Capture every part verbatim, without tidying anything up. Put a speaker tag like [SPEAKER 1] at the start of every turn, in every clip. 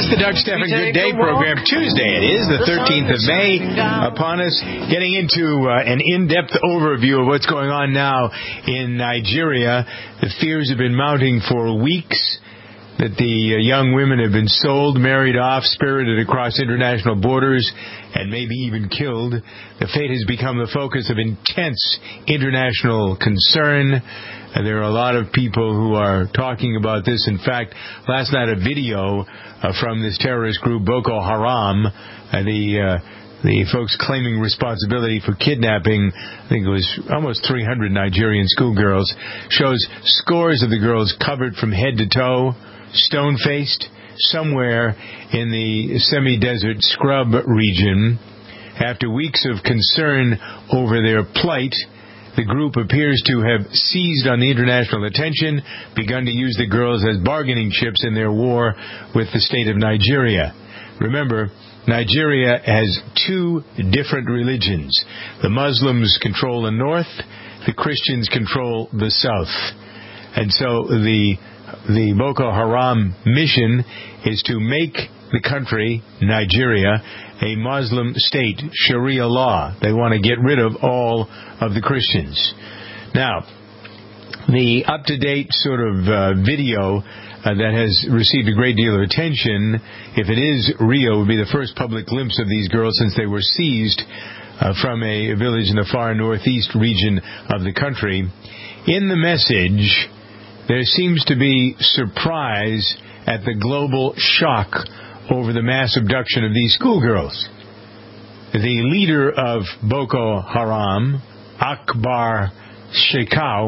[SPEAKER 1] It's the Doug Stephan Good Day program. Tuesday it is, the thirteenth of May, upon us, getting into uh, an in-depth overview of what's going on now in Nigeria. The fears have been mounting for weeks that the uh, young women have been sold, married off, spirited across international borders, and maybe even killed. The fate has become the focus of intense international concern. And there are a lot of people who are talking about this. In fact, last night a video uh, from this terrorist group, Boko Haram, uh, the uh, the folks claiming responsibility for kidnapping, I think it was almost three hundred Nigerian schoolgirls, shows scores of the girls covered from head to toe, stone-faced, somewhere in the semi-desert scrub region. After weeks of concern over their plight, the group appears to have seized on the international attention, begun to use the girls as bargaining chips in their war with the state of Nigeria. Remember, Nigeria has two different religions. The Muslims control the north, the Christians control the south. And so the the Boko Haram mission is to make the country, Nigeria, a Muslim state, Sharia law. They want to get rid of all of the Christians. Now, the up-to-date sort of uh, video uh, that has received a great deal of attention, if it is real, would be the first public glimpse of these girls since they were seized uh, from a village in the far northeast region of the country. In the message, there seems to be surprise at the global shock over the mass abduction of these schoolgirls. The leader of Boko Haram, Akbar Shekau,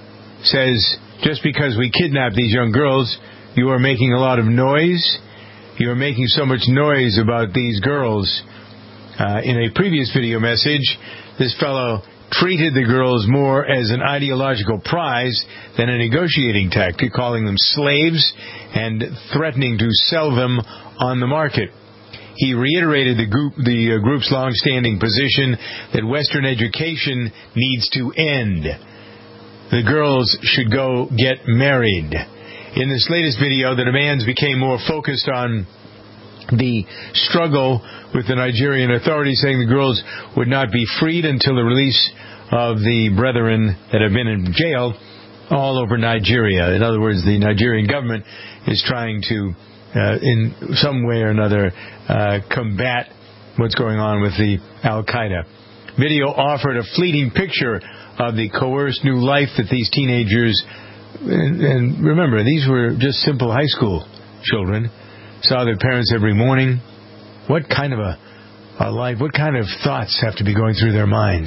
[SPEAKER 1] says, just because we kidnap these young girls, you are making a lot of noise. You are making so much noise about these girls. Uh, in a previous video message, this fellow treated the girls more as an ideological prize than a negotiating tactic, calling them slaves and threatening to sell them on the market. He reiterated the, group, the uh, group's long-standing position that Western education needs to end. The girls should go get married. In this latest video, the demands became more focused on the struggle with the Nigerian authorities, saying the girls would not be freed until the release of the brethren that have been in jail all over Nigeria. In other words, the Nigerian government is trying to, uh, in some way or another, uh, combat what's going on with the Al-Qaeda. Video offered a fleeting picture of the coerced new life that these teenagers, and, and remember, these were just simple high school children, saw their parents every morning. What kind of a, a life, what kind of thoughts have to be going through their minds?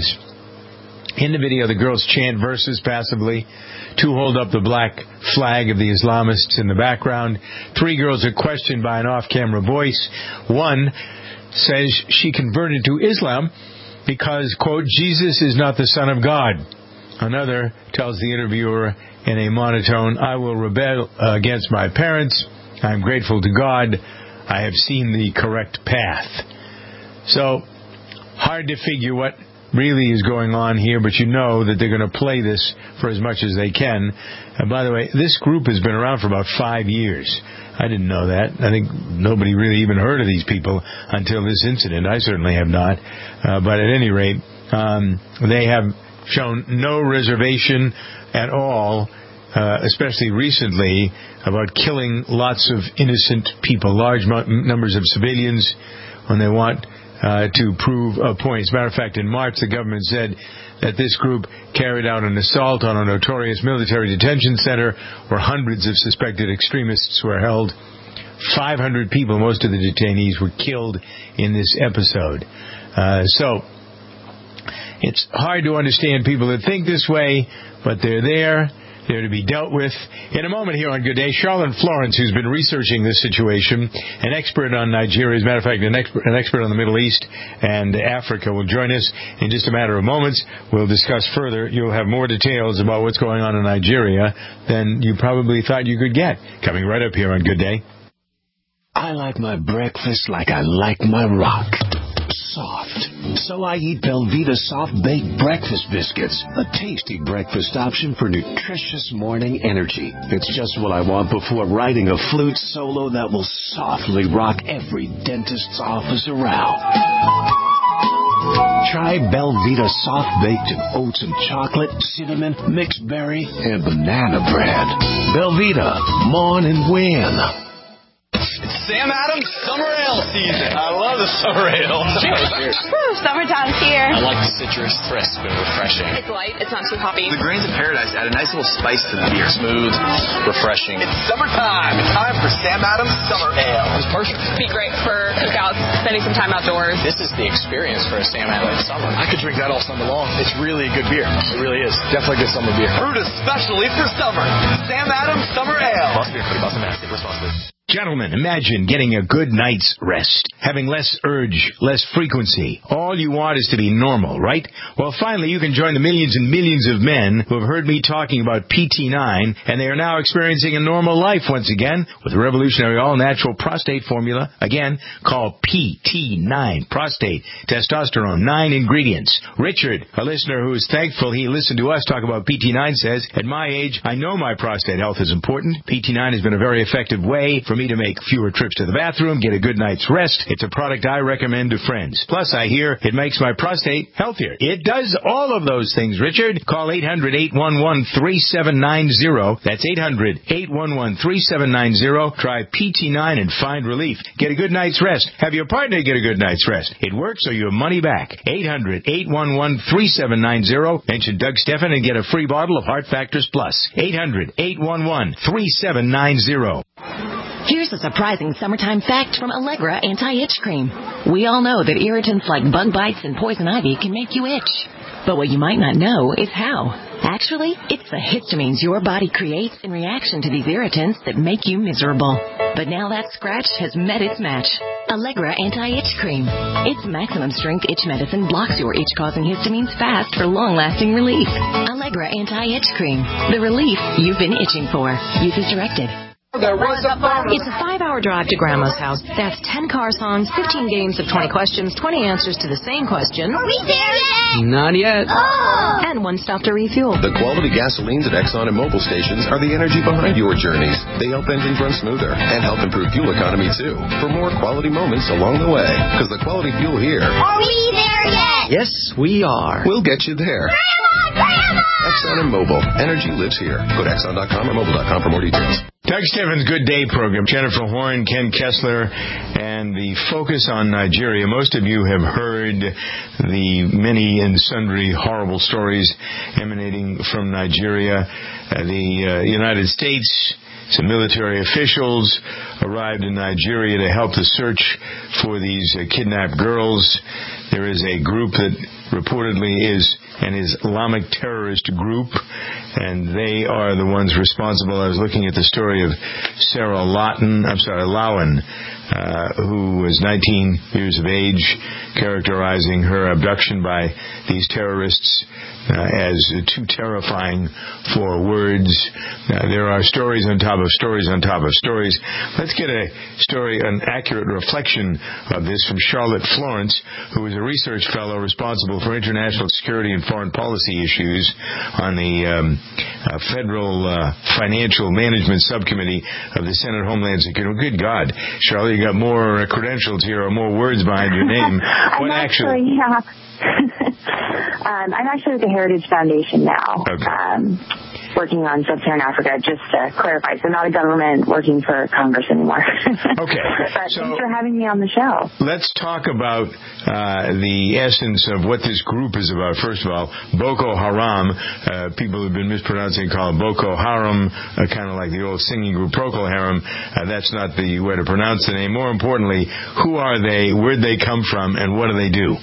[SPEAKER 1] In the video, the girls chant verses passively. Two hold up the black flag of the Islamists in the background. Three girls are questioned by an off-camera voice. One says she converted to Islam because, quote, Jesus is not the Son of God. Another tells the interviewer in a monotone, I will rebel against my parents. I'm grateful to God. I have seen the correct path. So, hard to figure what really is going on here, but you know that they're going to play this for as much as they can. And by the way, this group has been around for about five years. I didn't know that. I think nobody really even heard of these people until this incident. I certainly have not. Uh, but at any rate, um, they have shown no reservation at all, uh, especially recently, about killing lots of innocent people, large numbers of civilians, when they want Uh, to prove a point. As a matter of fact, in March, the government said that this group carried out an assault on a notorious military detention center where hundreds of suspected extremists were held. five hundred people, most of the detainees, were killed in this episode. Uh, so, it's hard to understand people that think this way, but they're there. They're to be dealt with. In a moment here on Good Day, Charlotte Florence, who's been researching this situation, an expert on Nigeria, as a matter of fact, an expert, an expert on the Middle East and Africa, will join us in just a matter of moments. We'll discuss further. You'll have more details about what's going on in Nigeria than you probably thought you could get. Coming right up here on Good Day.
[SPEAKER 2] I like my breakfast like I like my rock. Soft. So I eat Belvita soft-baked breakfast biscuits, a tasty breakfast option for nutritious morning energy. It's just what I want before writing a flute solo that will softly rock every dentist's office around. Try Belvita soft-baked in oats and chocolate, cinnamon, mixed berry, and banana bread. Belvita, morn and win.
[SPEAKER 3] It's Sam Adams Summer Ale season. I love the summer ale. Cheers.
[SPEAKER 4] Woo, summertime's here.
[SPEAKER 3] I like the citrus, crisp and refreshing.
[SPEAKER 4] It's light. It's not too hoppy.
[SPEAKER 3] The grains of paradise add a nice little spice to the beer. Smooth, refreshing. It's summertime. It's time for Sam Adams Summer Ale. It's perfect.
[SPEAKER 4] It'd be great for cookouts, spending some time outdoors.
[SPEAKER 3] This is the experience for a Sam Adams summer. I could drink that all summer long. It's really a good beer. It really is. Definitely good summer beer. Brewed especially for summer. Sam Adams Summer Ale. Must be pretty Boston Mass. Take responsibility.
[SPEAKER 1] Gentlemen, imagine getting a good night's rest, having less urge, less frequency. All you want is to be normal, right? Well, finally, you can join the millions and millions of men who have heard me talking about P T nine, and they are now experiencing a normal life once again with the revolutionary all-natural prostate formula. Again, called P T nine. Prostate, testosterone, nine ingredients. Richard, a listener who is thankful he listened to us talk about P T nine, says, at my age, I know my prostate health is important. P T nine has been a very effective way for me to make fewer trips to the bathroom, get a good night's rest. It's a product I recommend to friends. Plus, I hear it makes my prostate healthier. It does all of those things, Richard. Call eight hundred, eight one one, three seven nine zero. That's eight hundred, eight one one, three seven nine zero. Try P T nine and find relief. Get a good night's rest. Have your partner get a good night's rest. It works or you have money back. eight hundred, eight one one, three seven nine zero. Mention Doug Steffen and get a free bottle of Heart Factors Plus. eight hundred, eight one one, three seven nine zero.
[SPEAKER 5] Here's a surprising summertime fact from Allegra Anti-Itch Cream. We all know that irritants like bug bites and poison ivy can make you itch. But what you might not know is how. Actually, it's the histamines your body creates in reaction to these irritants that make you miserable. But now that scratch has met its match. Allegra Anti-Itch Cream. Its maximum strength itch medicine blocks your itch-causing histamines fast for long-lasting relief. Allegra Anti-Itch Cream. The relief you've been itching for. Use as directed.
[SPEAKER 6] It's a five-hour drive to Grandma's house. That's ten car songs, fifteen games of twenty questions, twenty answers to the same question.
[SPEAKER 7] Are we there yet?
[SPEAKER 8] Not yet.
[SPEAKER 7] Oh.
[SPEAKER 6] And one stop to refuel.
[SPEAKER 9] The quality gasolines at Exxon and Mobil stations are the energy behind your journeys. They help engines run smoother and help improve fuel economy, too. For more quality moments along the way. Because the quality fuel here...
[SPEAKER 7] Are we there yet?
[SPEAKER 8] Yes, we are.
[SPEAKER 9] We'll get you there.
[SPEAKER 7] Grandma! Grandma!
[SPEAKER 9] Exxon and Mobil. Energy lives here. Go to Exxon dot com or Mobil dot com for more details.
[SPEAKER 1] Doug Steffen's Good Day program. Jennifer Horn, Ken Kessler, and the focus on Nigeria. Most of you have heard the many and sundry horrible stories emanating from Nigeria. Uh, the uh, United States, some military officials arrived in Nigeria to help the search for these uh, kidnapped girls. There is a group that reportedly is an Islamic terrorist group, and they are the ones responsible. I was looking at the story of Sarah Lawton, I'm sorry, Lowen, uh, who was nineteen years of age, characterizing her abduction by these terrorists uh, as too terrifying for words. Uh, there are stories on top of stories on top of stories. Let's get a story, an accurate reflection of this from Charlotte Florence, who is a research fellow responsible for international security and foreign policy issues on the um, uh, Federal uh, Financial Management Subcommittee of the Senate Homeland Security. Good God, Charlotte, you got more uh, credentials here or more words behind your name.
[SPEAKER 10] I'm
[SPEAKER 1] what
[SPEAKER 10] actually, yeah. um, I'm actually with the Heritage Foundation now.
[SPEAKER 1] Okay.
[SPEAKER 10] Um, working on Sub-Saharan Africa, just to clarify. So not a government working for Congress anymore.
[SPEAKER 1] Okay.
[SPEAKER 10] But
[SPEAKER 1] so
[SPEAKER 10] thanks for having me on the show.
[SPEAKER 1] Let's talk about uh, the essence of what this group is about. First of all, Boko Haram. Uh, people have been mispronouncing it, call it Boko Haram, uh, kind of like the old singing group Procol Harum. Uh, that's not the way to pronounce the name. More importantly, who are they, where'd they come from, and what do they do?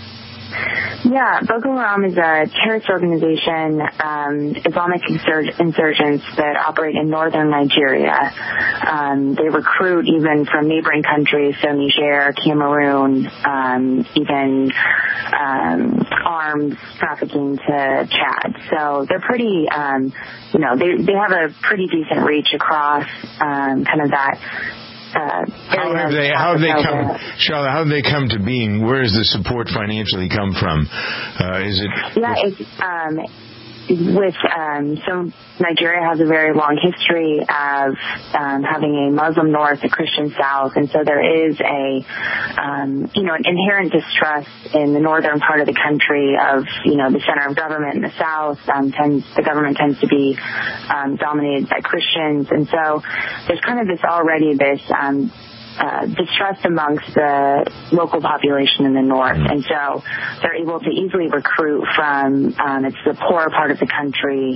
[SPEAKER 10] Yeah, Boko Haram is a terrorist organization, um, Islamic insur- insurgents that operate in northern Nigeria. Um, they recruit even from neighboring countries, so Niger, Cameroon, um, even um, arms trafficking to Chad. So they're pretty, um, you know, they they have a pretty decent reach across um, kind of that uh,
[SPEAKER 1] how have they how have they come, Charlotte? How have they come to being? Where does the support financially come from? Uh, is it?
[SPEAKER 10] Yeah, it's um, with um, so Nigeria has a very long history of um, having a Muslim north, a Christian south, and so there is a um, you know an inherent distrust in the northern part of the country of you know the center of government, and the south um, tends the government tends to be um, dominated by Christians, and so there's kind of this already this. Um, Uh, distrust amongst the local population in the north, and so they're able to easily recruit from um, it's the poorer part of the country.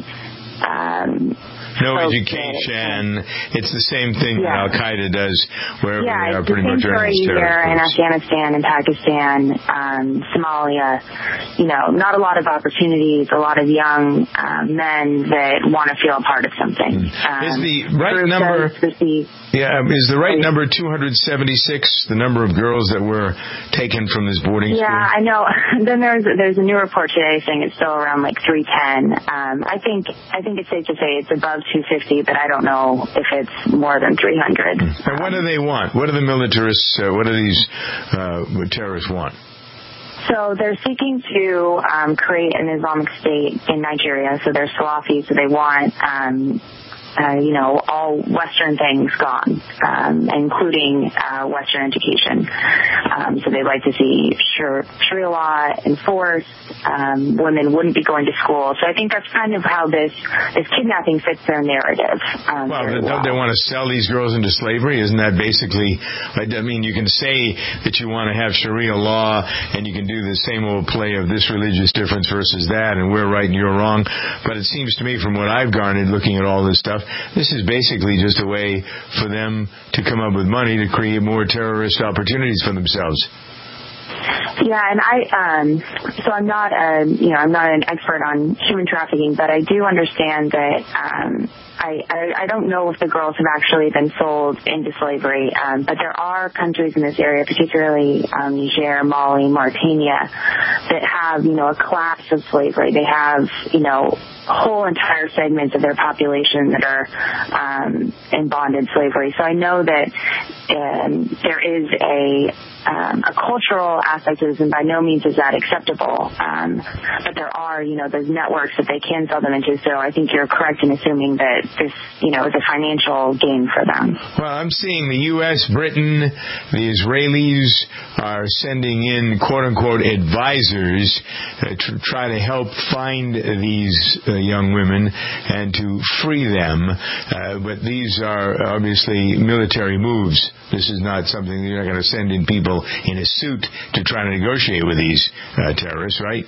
[SPEAKER 10] Um,
[SPEAKER 1] no education. That, it's the same thing
[SPEAKER 10] yeah.
[SPEAKER 1] that Al Qaeda does wherever
[SPEAKER 10] yeah,
[SPEAKER 1] they are,
[SPEAKER 10] it's
[SPEAKER 1] pretty
[SPEAKER 10] the same
[SPEAKER 1] much around
[SPEAKER 10] story
[SPEAKER 1] the
[SPEAKER 10] here in Afghanistan and Pakistan, um, Somalia. You know, not a lot of opportunities. A lot of young um, men that want to feel a part of something. Um,
[SPEAKER 1] is the right number?
[SPEAKER 10] Receive,
[SPEAKER 1] yeah, is the right number two hundred seventy-six? The number of girls that were taken from this boarding
[SPEAKER 10] yeah,
[SPEAKER 1] school.
[SPEAKER 10] Yeah, I know. Then there's there's a new report today saying it's still around like three ten. Um, I think I think it's safe to say it's above two fifty, but I don't know if it's more than three hundred.
[SPEAKER 1] And what do they want? What do the militarists, uh, what do these uh, terrorists want?
[SPEAKER 10] So they're seeking to um, create an Islamic State in Nigeria. So they're Salafi, so they want, um, uh, you know, all Western things gone, um, including uh, Western education. Um, so they'd like to see Sharia law enforced. Um, women wouldn't be going to school. So I think that's kind of how this this kidnapping fits their narrative. Um,
[SPEAKER 1] well,
[SPEAKER 10] don't
[SPEAKER 1] well, they want to sell these girls into slavery? Isn't that basically, I mean, you can say that you want to have Sharia law and you can do the same old play of this religious difference versus that and we're right and you're wrong. But it seems to me from what I've garnered looking at all this stuff, this is basically just a way for them to come up with money to create more terrorist opportunities for themselves.
[SPEAKER 10] Yeah, and I, um, so I'm not a, you know, I'm not an expert on human trafficking, but I do understand that, um, I, I, I don't know if the girls have actually been sold into slavery, um, but there are countries in this area, particularly um, Niger, Mali, Mauritania, that have, you know, a collapse of slavery. They have, you know, whole entire segments of their population that are um, in bonded slavery. So I know that um, there is a um, a cultural aspect to this, and by no means is that acceptable. Um, but there are, you know, those networks that they can sell them into. So I think you're correct in assuming that this, you know, is a financial gain for them.
[SPEAKER 1] Well, I'm seeing the U S, Britain, the Israelis are sending in quote-unquote advisors uh, to try to help find these uh, young women and to free them. Uh, but these are obviously military moves. This is not something that you're not going to send in people in a suit to try to negotiate with these uh, terrorists, right?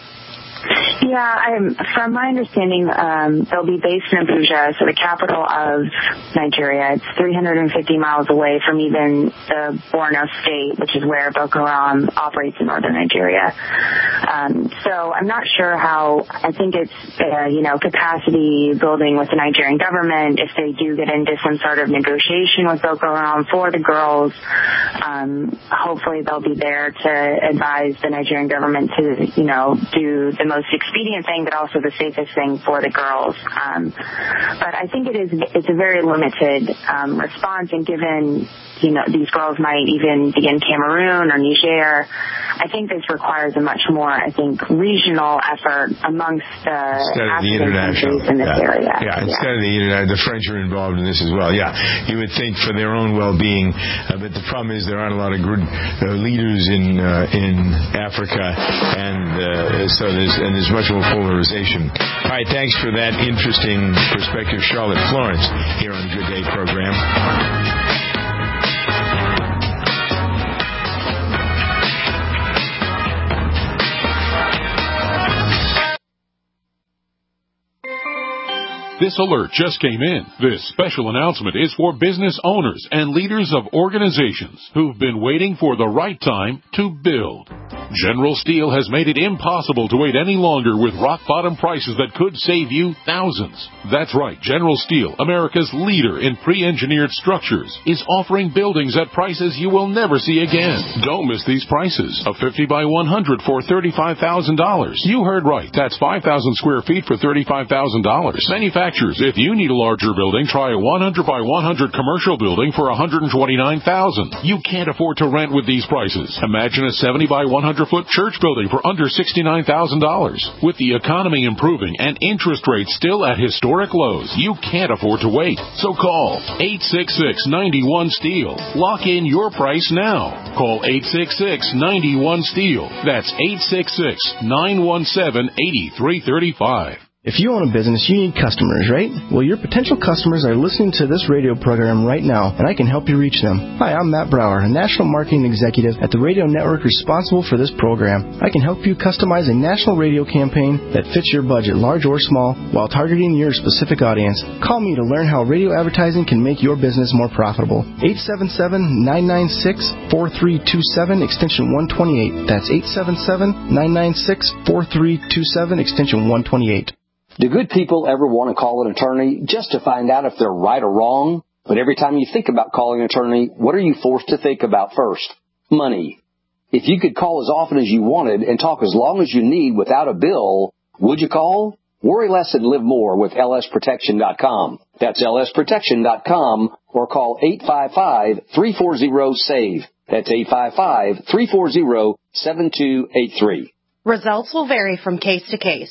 [SPEAKER 10] Yeah, I'm, from my understanding, um, they'll be based in Abuja, so the capital of Nigeria. It's three hundred fifty miles away from even the Borno state, which is where Boko Haram operates in northern Nigeria. Um, so I'm not sure how, I think it's, uh, you know, capacity building with the Nigerian government. If they do get into some sort of negotiation with Boko Haram for the girls, um, hopefully they'll be there to advise the Nigerian government to, you know, do the most expedient thing, but also the safest thing for the girls. Um, but I think it is it's a very limited um, response, and given, you know, these girls might even be in Cameroon or Niger, I think this requires a much more, I think, regional effort amongst the African countries in this
[SPEAKER 1] yeah.
[SPEAKER 10] area.
[SPEAKER 1] Yeah, instead yeah. of the international, the French are involved in this as well. Yeah, you would think for their own well-being, uh, but the problem is there aren't a lot of good uh, leaders in uh, in Africa, and uh, so there's and there's much more polarization. All right, thanks for that interesting perspective, Charlotte Florence, here on the Good Day program.
[SPEAKER 8] This alert just came in. This special announcement is for business owners and leaders of organizations who've been waiting for the right time to build. General Steel has made it impossible to wait any longer with rock-bottom prices that could save you thousands. That's right, General Steel, America's leader in pre-engineered structures, is offering buildings at prices you will never see again. Don't miss these prices. A fifty by one hundred for thirty-five thousand dollars. You heard right. That's five thousand square feet for thirty-five thousand dollars. Manufacturers, if you need a larger building, try a one hundred by one hundred commercial building for one hundred twenty-nine thousand dollars. You can't afford to rent with these prices. Imagine a seventy by one hundred foot church building for under sixty-nine thousand dollars. With the economy improving and interest rates still at historic lows, you can't afford to wait. So call eight six six, nine one, STEEL. Lock in your price now. Call eight six six, nine one, STEEL. That's eight six six, nine one seven, eight three three five.
[SPEAKER 11] If you own a business, you need customers, right? Well, your potential customers are listening to this radio program right now, and I can help you reach them. Hi, I'm Matt Brower, a national marketing executive at the radio network responsible for this program. I can help you customize a national radio campaign that fits your budget, large or small, while targeting your specific audience. Call me to learn how radio advertising can make your business more profitable. eight seven seven, nine nine six, four three two seven, extension one twenty-eight. That's eight seven seven, nine nine six, four three two seven, extension one twenty-eight.
[SPEAKER 12] Do good people ever want to call an attorney just to find out if they're right or wrong? But every time you think about calling an attorney, what are you forced to think about first? Money. If you could call as often as you wanted and talk as long as you need without a bill, would you call? Worry less and live more with L S protection dot com. That's L S protection dot com or call eight five five, three four zero, SAVE. That's eight five five, three four zero, seven two eight three.
[SPEAKER 13] Results will vary from case to case.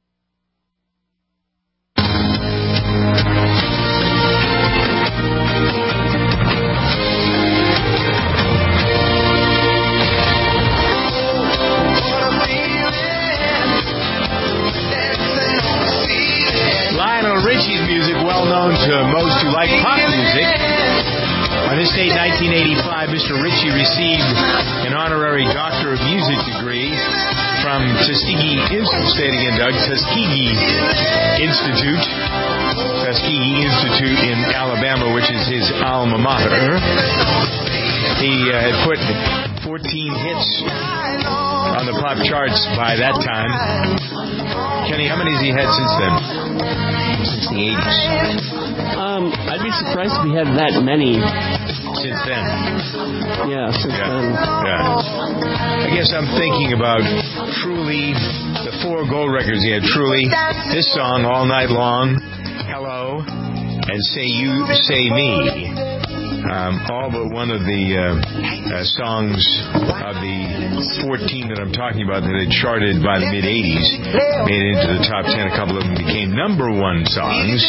[SPEAKER 1] Lionel Richie's music, well known to most who like pop music. On this date, nineteen eighty-five, Mister Ritchie received an honorary Doctor of Music degree from Tuskegee Institute. Say it again, Doug. Tuskegee Institute. Tuskegee Institute in Alabama, which is his alma mater. He uh, had put fourteen hits on the pop charts by that time. Kenny, how many has he had since then? Since the eighties?
[SPEAKER 14] Um, I'd be surprised if he had that many.
[SPEAKER 1] Since then?
[SPEAKER 14] Yeah, since
[SPEAKER 1] yeah.
[SPEAKER 14] then.
[SPEAKER 1] Yeah. I guess I'm thinking about Truly, the four gold records he had. Truly, this song, All Night Long, Hello, and Say You, Say Me. Um, all but one of the uh, uh, songs of the fourteen that I'm talking about that had charted by the mid-eighties made it into the top ten. A couple of them became number one songs.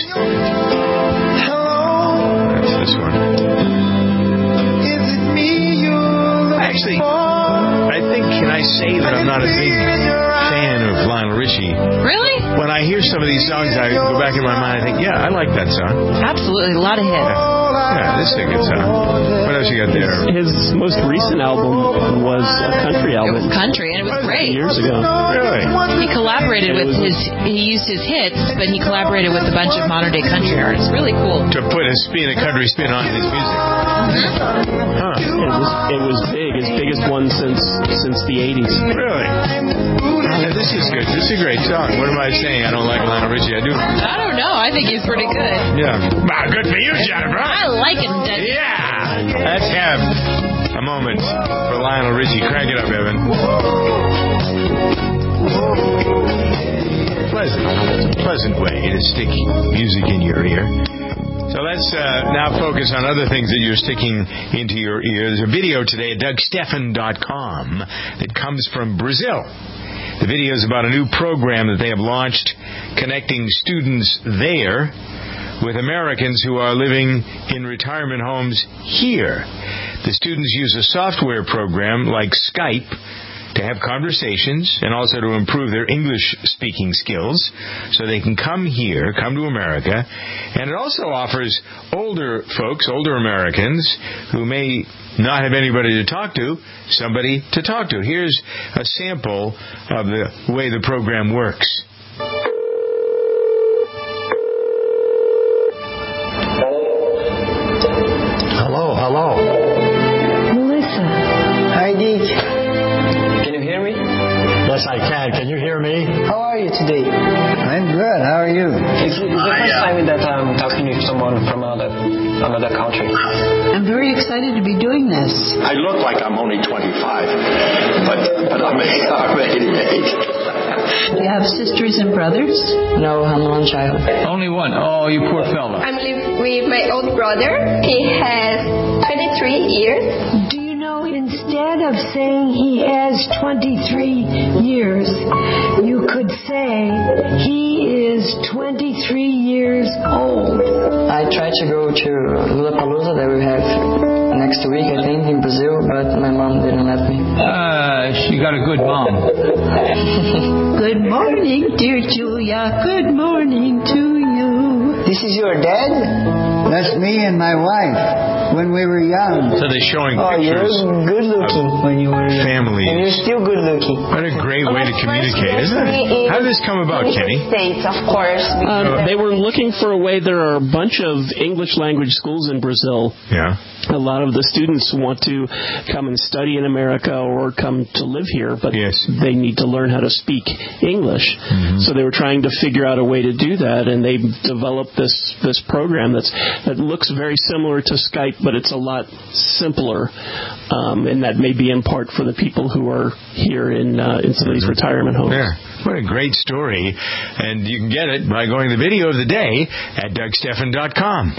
[SPEAKER 1] That's this one. Actually, I think, can I say that I'm not a big fan of Lionel Richie?
[SPEAKER 6] Really?
[SPEAKER 1] When I hear some of these songs, I go back in my mind, I think, yeah, I like that song.
[SPEAKER 6] Absolutely, a lot of hits.
[SPEAKER 1] Yeah. Yeah, this is a good song. What else you got there?
[SPEAKER 14] His most recent album was a country album.
[SPEAKER 6] It was country, and it was great.
[SPEAKER 14] Years ago.
[SPEAKER 1] Really?
[SPEAKER 6] He collaborated with his, he used his hits, but he collaborated with a bunch of modern-day country artists. Really cool.
[SPEAKER 1] To put a spin, a country spin on his music. Huh.
[SPEAKER 14] It was, it was big, his biggest one since since the eighties.
[SPEAKER 1] Really? Yeah, this is good. This is a great song. What am I saying? I don't like Lionel Richie. I do.
[SPEAKER 6] I don't know. I think he's pretty good.
[SPEAKER 1] Yeah. Wow, good for you, Jennifer.
[SPEAKER 6] I like him, Dad.
[SPEAKER 1] Yeah. Let's have a moment for Lionel Richie. Crank it up, Evan. Pleasant. It's a pleasant way to stick music in your ear. So let's uh, now focus on other things that you're sticking into your ear. There's a video today at Doug Stephan dot com that comes from Brazil. The video is about a new program that they have launched connecting students there with Americans who are living in retirement homes here. The students use a software program like Skype to have conversations and also to improve their English-speaking skills so they can come here, come to America. And it also offers older folks, older Americans, who may not have anybody to talk to, somebody to talk to. Here's a sample of the way the program works.
[SPEAKER 15] Hello, hello.
[SPEAKER 16] Melissa.
[SPEAKER 15] Hi, Dick. Can you hear good. How are you?
[SPEAKER 14] It's, it's the first time that I'm talking to someone from another, another country.
[SPEAKER 16] I'm very excited to be doing this.
[SPEAKER 17] I look like I'm only twenty-five, but, but I'm, I'm eighty-eight.
[SPEAKER 16] Do you have sisters and brothers?
[SPEAKER 18] No, I'm one child.
[SPEAKER 19] Only one? Oh, you poor fellow.
[SPEAKER 20] I'm living with my old brother. He has twenty-three years.
[SPEAKER 21] Do you know, instead of saying he has twenty-three years, you could say he is twenty-three years old.
[SPEAKER 18] I tried to go to Lollapalooza that we have next week, I think, in Brazil, but my mom didn't let me.
[SPEAKER 19] Uh, she got a good mom.
[SPEAKER 16] Good morning, dear Julia. Good morning to you.
[SPEAKER 15] This is your dad? That's me and my wife when we were young.
[SPEAKER 1] So they're showing
[SPEAKER 18] oh,
[SPEAKER 1] pictures
[SPEAKER 18] you're good looking
[SPEAKER 15] when you were young.
[SPEAKER 1] Families.
[SPEAKER 18] And you're still good looking.
[SPEAKER 1] What a great way to communicate, isn't it? How did this come about, Kenny?
[SPEAKER 4] States, of course.
[SPEAKER 14] Um, they were looking for a way. There are a bunch of English language schools in Brazil.
[SPEAKER 1] Yeah.
[SPEAKER 14] A lot of the students want to come and study in America or come to live here, but
[SPEAKER 1] yes.
[SPEAKER 14] they need to learn how to speak English.
[SPEAKER 1] Mm-hmm.
[SPEAKER 14] So they were trying to figure out a way to do that, and they developed this this program that's that looks very similar to Skype, but it's a lot simpler, um, and that may be in part for the people who are here in uh, in some of these retirement homes.
[SPEAKER 1] Yeah. What a great story. And you can get it by going to the video of the day at Doug Stephan dot com.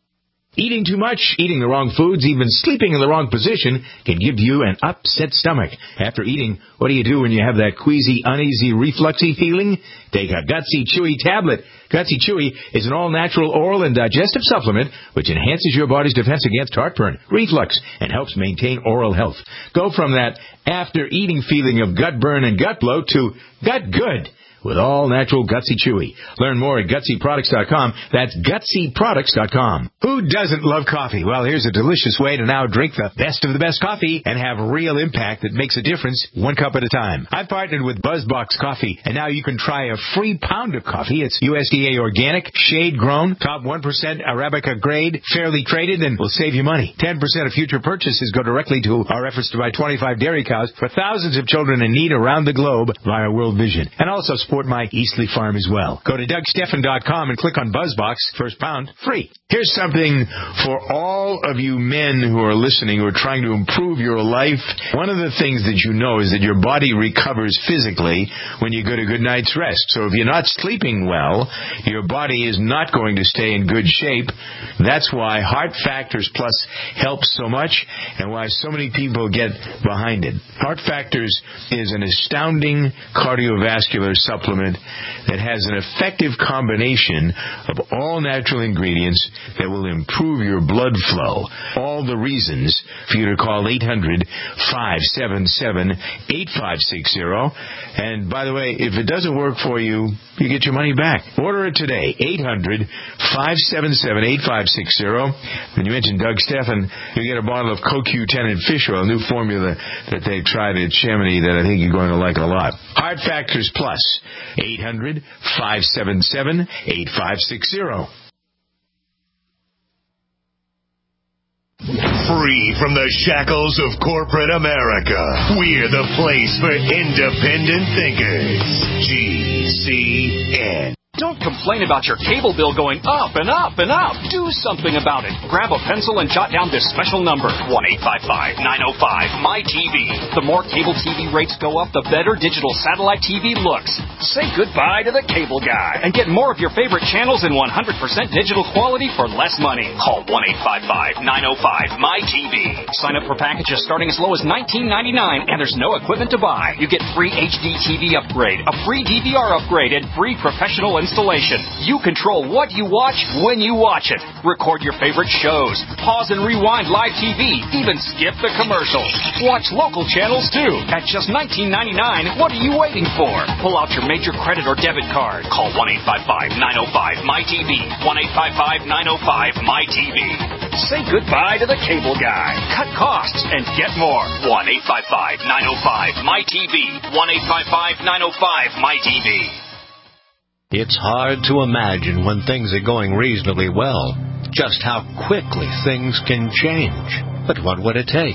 [SPEAKER 1] Eating too much, eating the wrong foods, even sleeping in the wrong position can give you an upset stomach. After eating, what do you do when you have that queasy, uneasy, refluxy feeling? Take a Gutsy Chewy tablet. Gutsy Chewy is an all-natural oral and digestive supplement which enhances your body's defense against heartburn, reflux, and helps maintain oral health. Go from that after-eating feeling of gut burn and gut bloat to gut good with all natural Gutsy Chewy. Learn more at Gutsy Products dot com. That's Gutsy Products dot com. Who doesn't love coffee? Well, here's a delicious way to now drink the best of the best coffee and have real impact that makes a difference one cup at a time. I've partnered with BuzzBox Coffee, and now you can try a free pound of coffee. It's U S D A organic, shade-grown, top one percent Arabica grade, fairly traded, and will save you money. ten percent of future purchases go directly to our efforts to buy twenty-five dairy cows for thousands of children in need around the globe via World Vision. And also support my Eastleigh farm as well. Go to Doug Stephan dot com and click on BuzzBox. First pound, free. Here's something for all of you men who are listening, who are trying to improve your life. One of the things that you know is that your body recovers physically when you get a good night's rest. So if you're not sleeping well, your body is not going to stay in good shape. That's why Heart Factors Plus helps so much and why so many people get behind it. Heart Factors is an astounding cardiovascular supplement that has an effective combination of all natural ingredients that will improve your blood flow. All the reasons for you to call eight hundred, five seven seven, eight five six zero. And by the way, if it doesn't work for you, you get your money back. Order it today, eight hundred, five seven seven, eight five six zero. When you mention Doug Stephan, you get a bottle of Co Q ten and fish oil, a new formula that they've tried at Chamonix that I think you're going to like a lot. Heart Factors Plus, eight hundred, five seven seven, eight five six zero.
[SPEAKER 22] Free from the shackles of corporate America, we're the place for independent thinkers. G C N.
[SPEAKER 3] Don't complain about your cable bill going up and up and up. Do something about it. Grab a pencil and jot down this special number, one eight five five, nine oh five, M Y T V. The more cable T V rates go up, the better digital satellite T V looks. Say goodbye to the cable guy and get more of your favorite channels in one hundred percent digital quality for less money. Call one eight five five, nine oh five, M Y T V. Sign up for packages starting as low as nineteen ninety-nine, and there's no equipment to buy. You get free H D T V upgrade, a free D V R upgrade, and free professional installation. You control what you watch when you watch it. Record your favorite shows. Pause and rewind live T V. Even skip the commercials. Watch local channels too. At just nineteen ninety-nine, what are you waiting for? Pull out your major credit or debit card. Call one eight five five, nine oh five, M Y T V. one eight five five, nine oh five, M Y T V. Say goodbye to the cable guy. Cut costs and get more. one eight five five, nine oh five, M Y T V. one eight five five, nine oh five, M Y T V.
[SPEAKER 23] It's hard to imagine when things are going reasonably well, just how quickly things can change. But what would it take?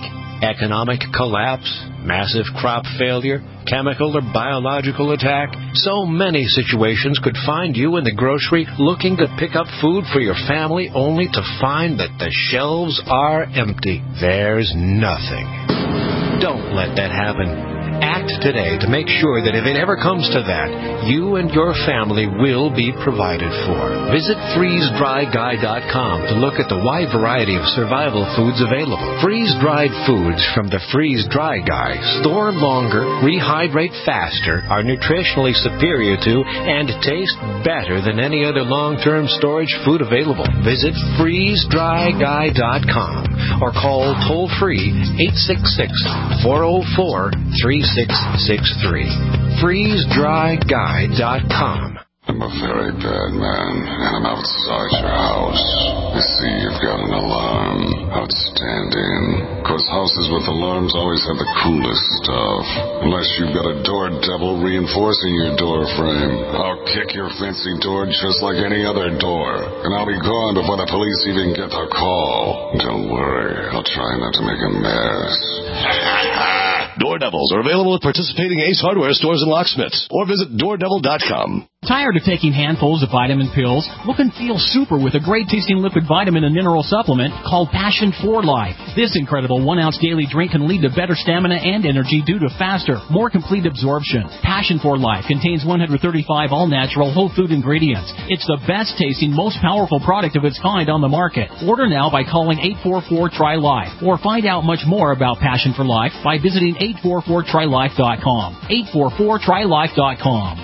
[SPEAKER 23] Economic collapse, massive crop failure, chemical or biological attack. So many situations could find you in the grocery looking to pick up food for your family only to find that the shelves are empty. There's nothing. Don't let that happen. Act today to make sure that if it ever comes to that, you and your family will be provided for. Visit freeze dry guy dot com to look at the wide variety of survival foods available. Freeze-dried foods from the Freeze Dry Guy store longer, rehydrate faster, are nutritionally superior to, and taste better than any other long-term storage food available. Visit freeze dry guy dot com or call toll-free eight six six, four oh four, three six six three. freeze dry guy dot com.
[SPEAKER 2] I'm a very bad man, and I'm outside your house. I see you've got an alarm. Outstanding. Of course, houses with alarms always have the coolest stuff. Unless you've got a door devil reinforcing your door frame. I'll kick your fancy door just like any other door. And I'll be gone before the police even get the call. Don't worry, I'll try not to make a mess.
[SPEAKER 5] Door Devils are available at participating Ace Hardware stores and locksmiths, or visit door devil dot com.
[SPEAKER 7] Tired of taking handfuls of vitamin pills? Look and feel super with a great-tasting liquid vitamin and mineral supplement called Passion for Life. This incredible one-ounce daily drink can lead to better stamina and energy due to faster, more complete absorption. Passion for Life contains one hundred thirty-five all-natural whole food ingredients. It's the best-tasting, most powerful product of its kind on the market. Order now by calling eight four four, T R Y, LIFE, or find out much more about Passion for Life by visiting eight four four, T R Y, life dot com. eight four four, T R Y, life dot com.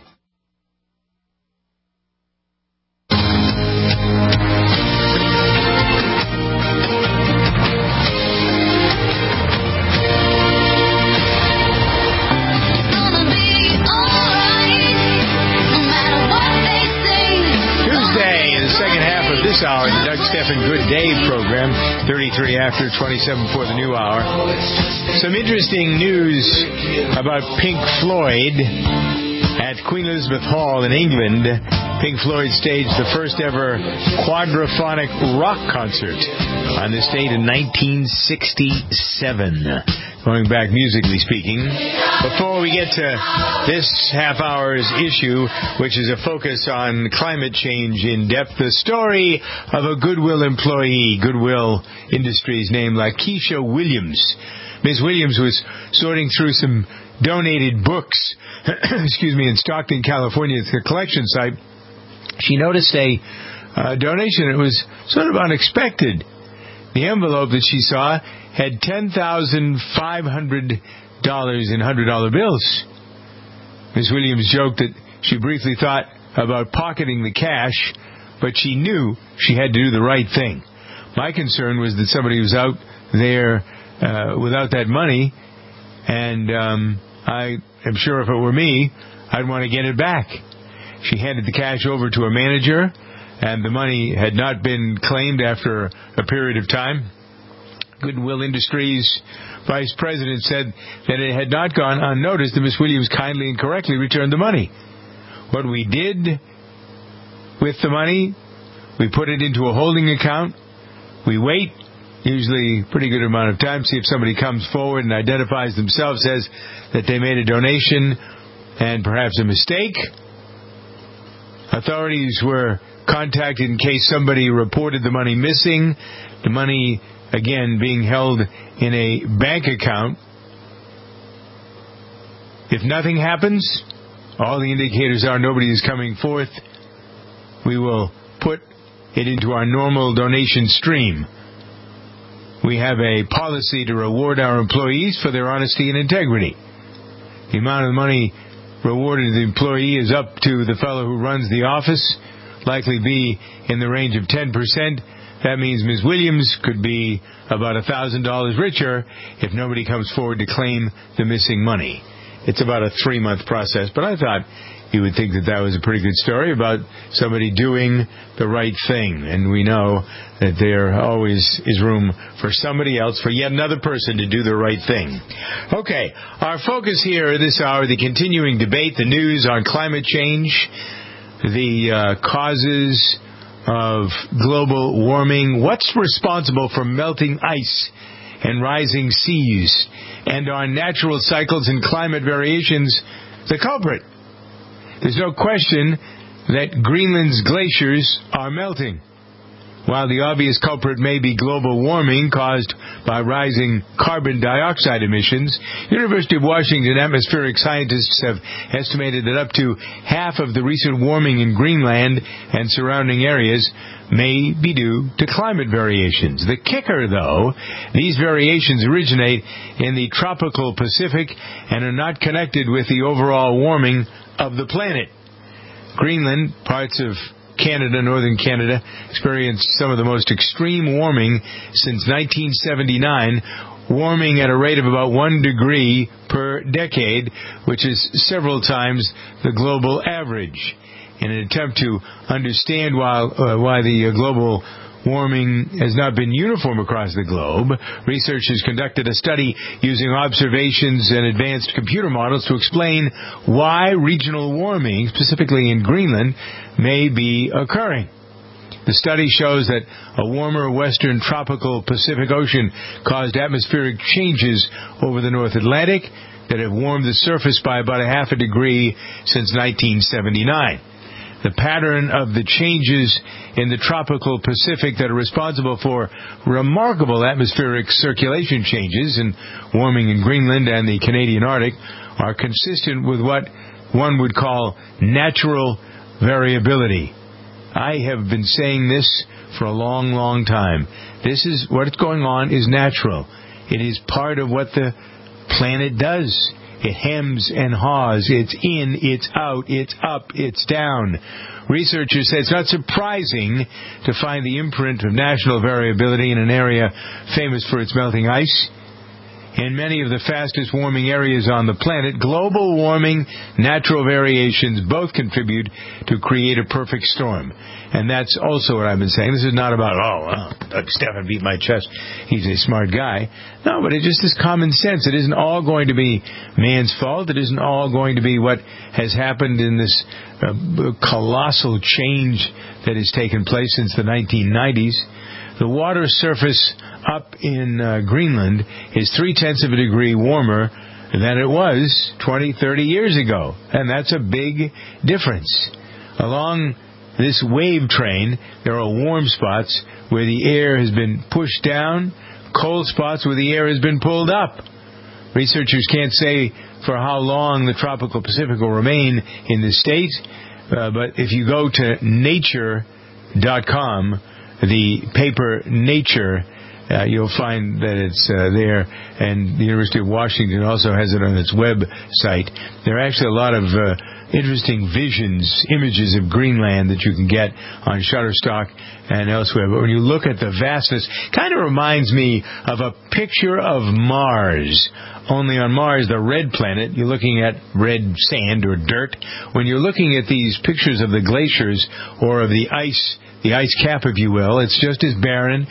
[SPEAKER 1] This hour, the Doug Stephan Good Day program, thirty-three after, twenty-seven for the new hour. Some interesting news about Pink Floyd at Queen Elizabeth Hall in England. Pink Floyd staged the first ever quadraphonic rock concert on this date in nineteen sixty-seven. Going back musically speaking. Before we get to this half hour's issue, which is a focus on climate change in depth, the story of a Goodwill employee, Goodwill Industries, named Lakeisha Williams. Miz Williams was sorting through some donated books, excuse me, in Stockton, California, at the collection site. She noticed a uh, donation that was sort of unexpected. The envelope that she saw had ten thousand five hundred dollars in one hundred dollar bills. Miz Williams joked that she briefly thought about pocketing the cash, but she knew she had to do the right thing. My concern was that somebody was out there uh, without that money, and um, I am sure if it were me, I'd want to get it back. She handed the cash over to a manager, and the money had not been claimed after a period of time. Goodwill Industries vice president said that it had not gone unnoticed that Miss Williams kindly and correctly returned the money. What we did with the money, we put it into a holding account. We wait, usually a pretty good amount of time, see if somebody comes forward and identifies themselves, says that they made a donation and perhaps a mistake. Authorities were contacted in case somebody reported the money missing. The money, again, being held in a bank account. If nothing happens, all the indicators are nobody is coming forth, we will put it into our normal donation stream. We have a policy to reward our employees for their honesty and integrity. The amount of money rewarded to the employee is up to the fellow who runs the office, likely be in the range of ten percent. That means Miz Williams could be about one thousand dollars richer if nobody comes forward to claim the missing money. It's about a three-month process, but I thought you would think that that was a pretty good story about somebody doing the right thing. And we know that there always is room for somebody else, for yet another person to do the right thing. Okay, our focus here this hour, the continuing debate, the news on climate change, the uh, causes of global warming, what's responsible for melting ice and rising seas. And are natural cycles and climate variations the culprit? There's no question that Greenland's glaciers are melting. While the obvious culprit may be global warming caused by rising carbon dioxide emissions, University of Washington atmospheric scientists have estimated that up to half of the recent warming in Greenland and surrounding areas may be due to climate variations. The kicker, though, these variations originate in the tropical Pacific and are not connected with the overall warming of the planet. Greenland, parts of Canada, northern Canada, experienced some of the most extreme warming since nineteen seventy-nine, warming at a rate of about one degree per decade, which is several times the global average. In an attempt to understand why, uh, why the uh, global warming has not been uniform across the globe, researchers conducted a study using observations and advanced computer models to explain why regional warming, specifically in Greenland, may be occurring. The study shows that a warmer western tropical Pacific Ocean caused atmospheric changes over the North Atlantic that have warmed the surface by about a half a degree since nineteen seventy-nine. The pattern of the changes in the tropical Pacific that are responsible for remarkable atmospheric circulation changes and warming in Greenland and the Canadian Arctic are consistent with what one would call natural variability. I have been saying this for a long, long time. This is what's going on is natural. It is part of what the planet does. It hems and haws. It's in, it's out, it's up, it's down. Researchers say it's not surprising to find the imprint of national variability in an area famous for its melting ice. In many of the fastest warming areas on the planet, global warming, natural variations both contribute to create a perfect storm. And that's also what I've been saying. This is not about, oh, well, Doug Stephan beat my chest. He's a smart guy. No, but it just is common sense. It isn't all going to be man's fault. It isn't all going to be what has happened in this uh, colossal change that has taken place since the nineteen nineties. The water surface up in uh, Greenland is three-tenths of a degree warmer than it was twenty, thirty years ago. And that's a big difference. Along this wave train, there are warm spots where the air has been pushed down, cold spots where the air has been pulled up. Researchers can't say for how long the tropical Pacific will remain in the state, uh, but if you go to nature dot com, the paper Nature, uh, you'll find that it's uh, there, and the University of Washington also has it on its website. There are actually a lot of uh, interesting visions, images of Greenland that you can get on Shutterstock and elsewhere. But when you look at the vastness, it kind of reminds me of a picture of Mars. Only on Mars, the red planet, you're looking at red sand or dirt. When you're looking at these pictures of the glaciers or of the ice, the ice cap, if you will, it's just as barren,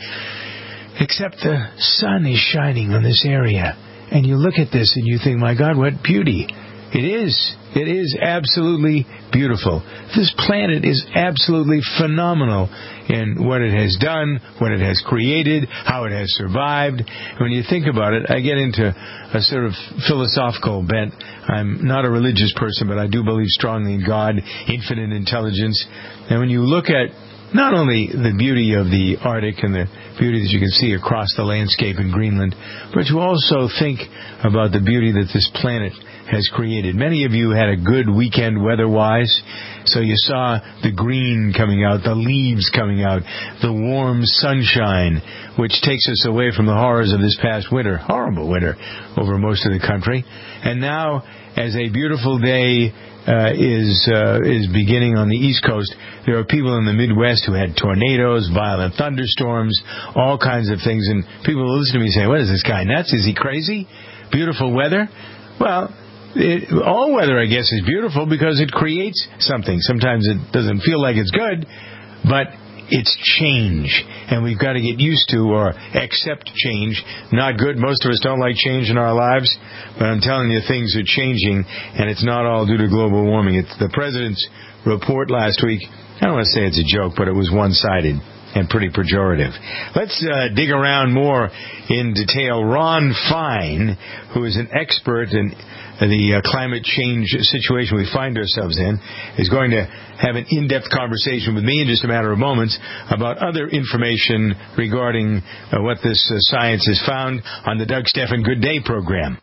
[SPEAKER 1] except the sun is shining on this area. And you look at this and you think, my God, what beauty. It is. It is absolutely beautiful. This planet is absolutely phenomenal in what it has done, what it has created, how it has survived. When you think about it, I get into a sort of philosophical bent. I'm not a religious person, but I do believe strongly in God, infinite intelligence. And when you look at not only the beauty of the Arctic and the beauty that you can see across the landscape in Greenland, but you also think about the beauty that this planet has created. Many of you had a good weekend weather-wise, so you saw the green coming out, the leaves coming out, the warm sunshine, which takes us away from the horrors of this past winter, horrible winter over most of the country. And now, as a beautiful day uh, is uh, is beginning on the East Coast, there are people in the Midwest who had tornadoes, violent thunderstorms, all kinds of things, and people listen to me say, what is this guy, nuts? Is he crazy? Beautiful weather? Well, It, all weather, I guess, is beautiful because it creates something. Sometimes it doesn't feel like it's good, but it's change. And we've got to get used to or accept change. Not good. Most of us don't like change in our lives, but I'm telling you, things are changing, and it's not all due to global warming. It's the president's report last week. I don't want to say it's a joke, but it was one-sided. and pretty pejorative. Let's uh, dig around more in detail. Ron Fine, who is an expert in the uh, climate change situation we find ourselves in, is going to have an in-depth conversation with me in just a matter of moments about other information regarding uh, what this uh, science has found on the Doug Stephan Good Day program.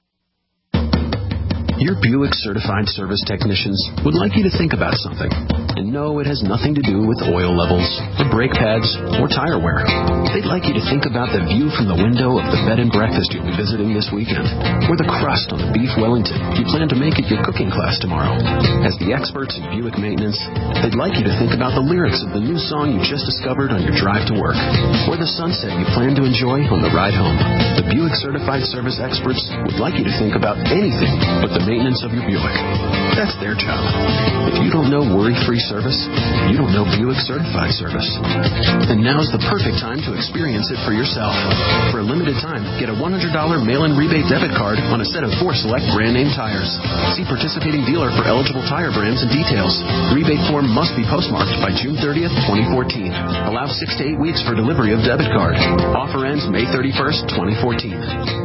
[SPEAKER 8] Your Buick certified service technicians would like you to think about something. And no, it has nothing to do with oil levels, or brake pads, or tire wear. They'd like you to think about the view from the window of the bed and breakfast you'll be visiting this weekend, or the crust on the beef Wellington you plan to make at your cooking class tomorrow. As the experts in Buick maintenance, they'd like you to think about the lyrics of the new song you just discovered on your drive to work, or the sunset you plan to enjoy on the ride home. The Buick certified service experts would like you to think about anything but the maintenance of your Buick. That's their job. If you don't know worry-free service, you don't know Buick certified service. And now's the perfect time to experience it for yourself. For a limited time, get a one hundred dollars mail-in rebate debit card on a set of four select brand-name tires. See participating dealer for eligible tire brands and details. Rebate form must be postmarked by June thirtieth, twenty fourteen. Allow six to eight weeks for delivery of debit card. Offer ends May thirty-first, twenty fourteen.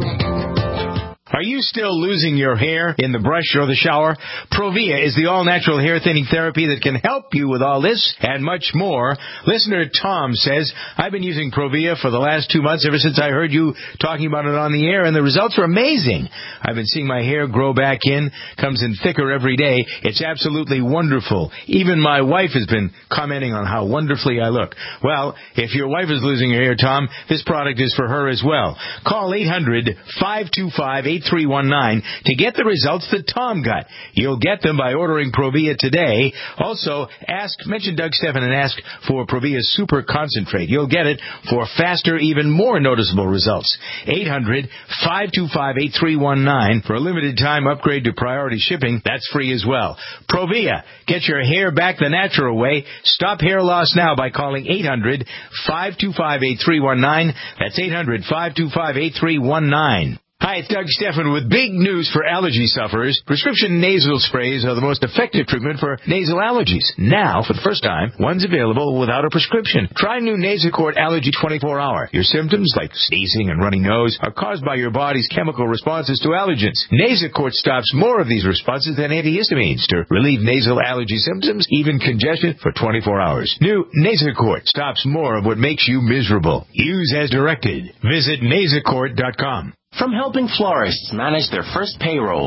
[SPEAKER 1] Are you still losing your hair in the brush or the shower? Provia is the all-natural hair thinning therapy that can help you with all this and much more. Listener Tom says, I've been using Provia for the last two months ever since I heard you talking about it on the air, and the results are amazing. I've been seeing my hair grow back in, comes in thicker every day. It's absolutely wonderful. Even my wife has been commenting on how wonderfully I look. Well, if your wife is losing her hair, Tom, this product is for her as well. Call eight hundred, five two five, eight three one nine to get the results that Tom got. You'll get them by ordering Provia today. Also, ask, mention Doug Stephan and ask for Provia Super Concentrate. You'll get it for faster, even more noticeable results. eight hundred, five two five, eight three one nine. For a limited time upgrade to priority shipping, that's free as well. Provia, get your hair back the natural way. Stop hair loss now by calling eight hundred, five two five, eight three one nine. That's eight hundred, five two five, eight three one nine. Hi, it's Doug Stephan with big news for allergy sufferers. Prescription nasal sprays are the most effective treatment for nasal allergies. Now, for the first time, one's available without a prescription. Try new Nasacort Allergy twenty-four hour. Your symptoms, like sneezing and runny nose, are caused by your body's chemical responses to allergens. Nasacort stops more of these responses than antihistamines to relieve nasal allergy symptoms, even congestion, for twenty-four hours. New Nasacort stops more of what makes you miserable. Use as directed. Visit nasacort dot com.
[SPEAKER 9] From helping florists manage their first payroll,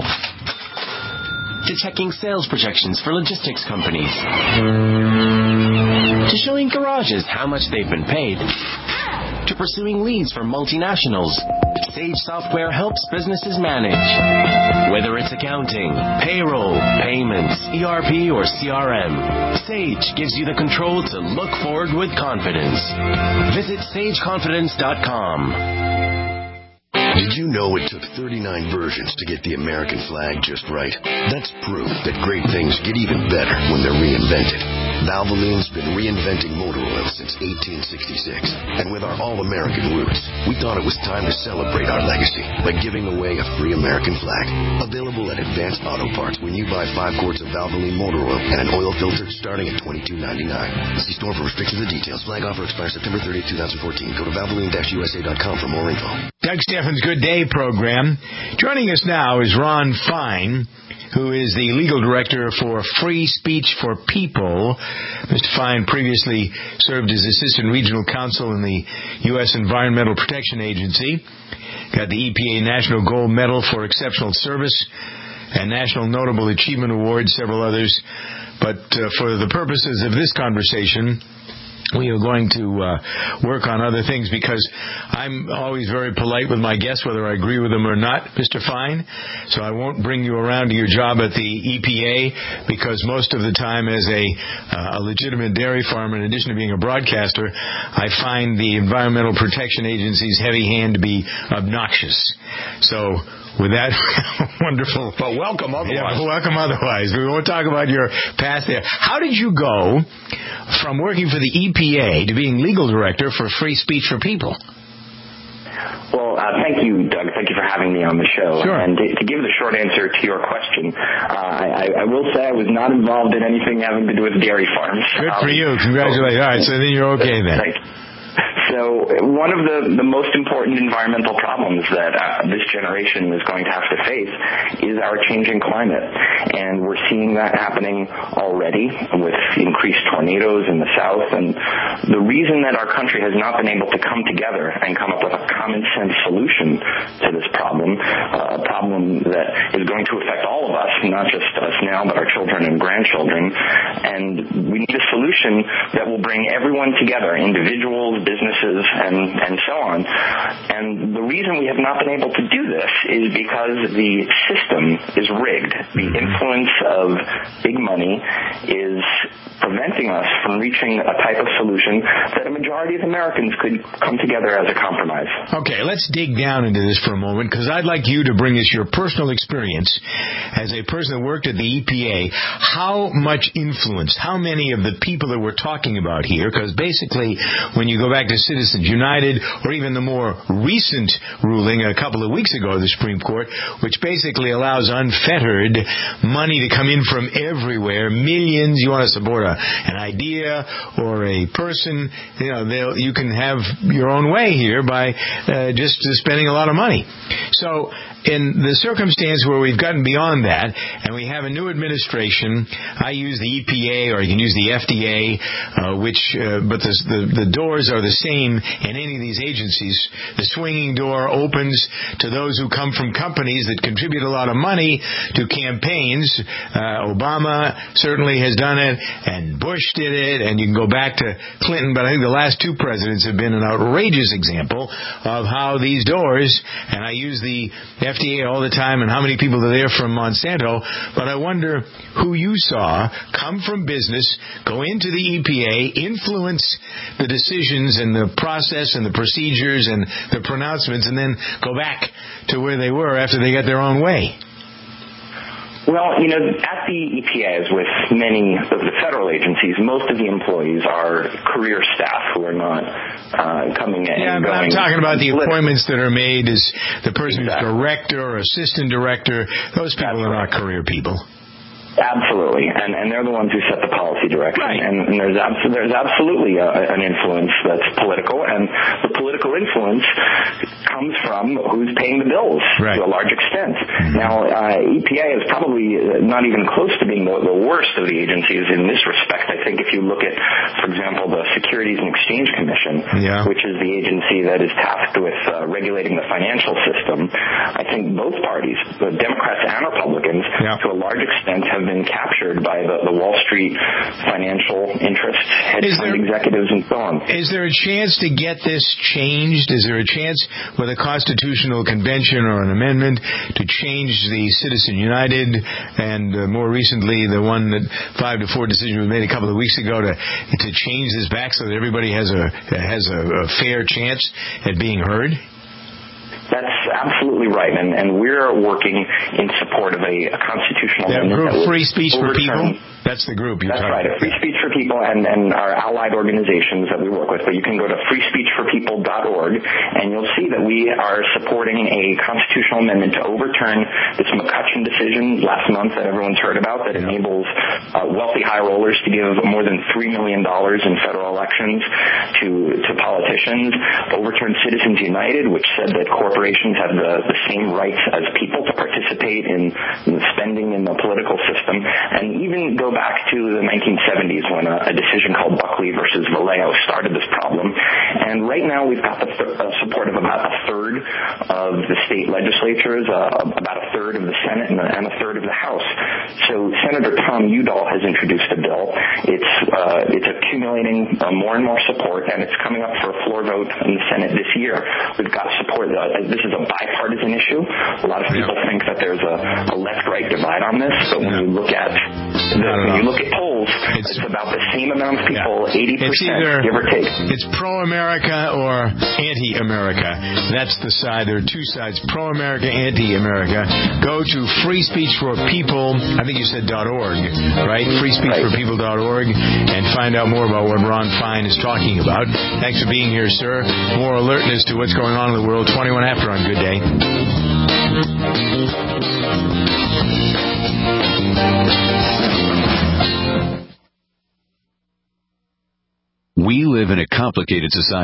[SPEAKER 9] to checking sales projections for logistics companies, to showing garages how much they've been paid, to pursuing leads for multinationals, Sage Software helps businesses manage. Whether it's accounting, payroll, payments, E R P, or C R M, Sage gives you the control to look forward with confidence. Visit sage confidence dot com.
[SPEAKER 5] Did you know it took thirty-nine versions to get the American flag just right? That's proof that great things get even better when they're reinvented. Valvoline's been reinventing motor oil since eighteen sixty-six. And with our all-American roots, we thought it was time to celebrate our legacy by giving away a free American flag. Available at Advanced Auto Parts when you buy five quarts of Valvoline motor oil and an oil filter starting at twenty-two ninety-nine. See store for restrictions and details. Flag offer expires September thirtieth, twenty fourteen. Go to valvoline dash u s a dot com for more info.
[SPEAKER 1] Doug Stephan's Good Day program. Joining us now is Ron Fine, who is the legal director for Free Speech for People. Mister Fine previously served as assistant regional counsel in the U S Environmental Protection Agency. Got the E P A National Gold Medal for Exceptional Service and National Notable Achievement Award, several others. But uh, for the purposes of this conversation, we are going to uh, work on other things because I'm always very polite with my guests, whether I agree with them or not, Mister Fine. So I won't bring you around to your job at the E P A because most of the time as a, uh, a legitimate dairy farmer, in addition to being a broadcaster, I find the Environmental Protection Agency's heavy hand to be obnoxious. So with that, wonderful.
[SPEAKER 5] But welcome otherwise.
[SPEAKER 1] Yeah, welcome otherwise. We won't talk about your past there. How did you go from working for the E P A to being legal director for Free Speech for People?
[SPEAKER 10] Well, uh, thank you, Doug. Thank you for having me on the show.
[SPEAKER 1] Sure.
[SPEAKER 10] And to, to give the short answer to your question, uh, I, I will say I was not involved in anything having to do with dairy farms.
[SPEAKER 1] Good
[SPEAKER 10] um,
[SPEAKER 1] for you. Congratulations. All right, so then you're okay then.
[SPEAKER 10] Thanks. So one of the, the most important environmental problems that uh, this generation is going to have to face is our changing climate. And we're seeing that happening already with increased tornadoes in the south. And the reason that our country has not been able to come together and come up with a common sense solution to this problem, uh, a problem that is going to affect all of us, not just us now, but our children and grandchildren. And we need a solution that will bring everyone together, individuals, businesses, and, and so on. And the reason we have not been able to do this is because the system is rigged. The influence of big money is preventing us from reaching a type of solution that a majority of Americans could come together as a compromise.
[SPEAKER 1] Okay, let's dig down into this for a moment, because I'd like you to bring us your personal experience as a person that worked at the E P A. How much influence, how many of the people that we're talking about here, because basically when you go back to Citizens United, or even the more recent ruling a couple of weeks ago of the Supreme Court, which basically allows unfettered money to come in from everywhere, millions, you want to support a an idea or a person, you know, they'll, you can have your own way here by uh, just spending a lot of money. So in the circumstance where we've gotten beyond that, and we have a new administration, I use the E P A, or you can use the F D A, uh, which, uh, but the, the, the doors are the same in any of these agencies. The swinging door opens to those who come from companies that contribute a lot of money to campaigns. Uh, Obama certainly has done it, and Bush did it, and you can go back to Clinton, but I think the last two presidents have been an outrageous example of how these doors, and I use the F D A all the time, and how many people are there from Monsanto, but I wonder who you saw come from business, go into the E P A, influence the decisions and the process and the procedures and the pronouncements, and then go back to where they were after they got their own way.
[SPEAKER 10] Well, you know, at the E P A, as with many of the federal agencies, most of the employees are career staff who are not uh, coming in.
[SPEAKER 1] Yeah,
[SPEAKER 10] and
[SPEAKER 1] but
[SPEAKER 10] going
[SPEAKER 1] I'm talking about the
[SPEAKER 10] political.
[SPEAKER 1] appointments that are made as the person
[SPEAKER 10] Exactly.
[SPEAKER 1] who's director or assistant director. Those people
[SPEAKER 10] That's
[SPEAKER 1] are
[SPEAKER 10] right.
[SPEAKER 1] not career people.
[SPEAKER 10] Absolutely, and and they're the ones who set the policy direction.
[SPEAKER 1] Right.
[SPEAKER 10] And, and there's abs- there's absolutely a, an influence that's political, and the political influence comes from who's paying the bills
[SPEAKER 1] right.
[SPEAKER 10] to a large extent. Mm-hmm. Now, uh, E P A is probably not even close to being the, the worst of the agencies in this respect. I think if you look at, for example, the Securities and Exchange Commission,
[SPEAKER 1] yeah.
[SPEAKER 10] which is the agency that is tasked with uh, regulating the financial system, I think both parties, the Democrats and Republicans,
[SPEAKER 1] yeah.
[SPEAKER 10] to a large extent have been captured by the, the Wall Street financial interests, hedge
[SPEAKER 1] Is
[SPEAKER 10] fund
[SPEAKER 1] there,
[SPEAKER 10] executives, and so on.
[SPEAKER 1] Is there a chance to get this changed? Is there a chance with a constitutional convention or an amendment to change the Citizen United and uh, more recently the one that five to four decision was made a couple of weeks ago to to change this back so that everybody has a has a, a fair chance at being heard?
[SPEAKER 10] That's absolutely right, and, and we're working in support of a, a constitutional
[SPEAKER 1] that
[SPEAKER 10] amendment
[SPEAKER 1] group,
[SPEAKER 10] that
[SPEAKER 1] Free Speech for
[SPEAKER 10] overturn,
[SPEAKER 1] People? That's the group you're
[SPEAKER 10] That's
[SPEAKER 1] talking
[SPEAKER 10] right,
[SPEAKER 1] about.
[SPEAKER 10] Free Speech for People and, and our allied organizations that we work with. But you can go to free speech for people dot org, and you'll see that we are supporting a constitutional amendment to overturn this McCutcheon decision last month that everyone's heard about that enables uh, wealthy high rollers to give more than three million dollars in federal elections to, to politicians, overturn Citizens United, which said that corporations have the, the same rights as people to participate in, in spending in the political system, and even go back to the nineteen seventies when a, a decision called Buckley versus Vallejo started this problem. And right now we've got the th- uh, support of about a third of the state legislatures, uh, about a third of the Senate, and a, and a third of the House. So Senator Tom Udall has introduced a bill. It's uh, it's accumulating uh, more and more support, and it's coming up for a floor vote in the Senate this year. We've got support. Uh, this is a bipartisan issue. A lot of people yeah. think that there's a, a left-right divide on this, but when yeah. you look at the, when you look at polls, it's, it's about the same amount of people, yeah. eighty percent,
[SPEAKER 1] either,
[SPEAKER 10] give or take.
[SPEAKER 1] It's pro-America or anti-America. That's the side. There are two sides, pro-America, anti-America. Go to Free Speech for People, I think you said .org, right? free speech for people dot org, and find out more about what Ron Fine is talking about. Thanks for being here, sir. More alertness to what's going on in the world. twenty-one after on Good Day.
[SPEAKER 11] We live in a complicated society.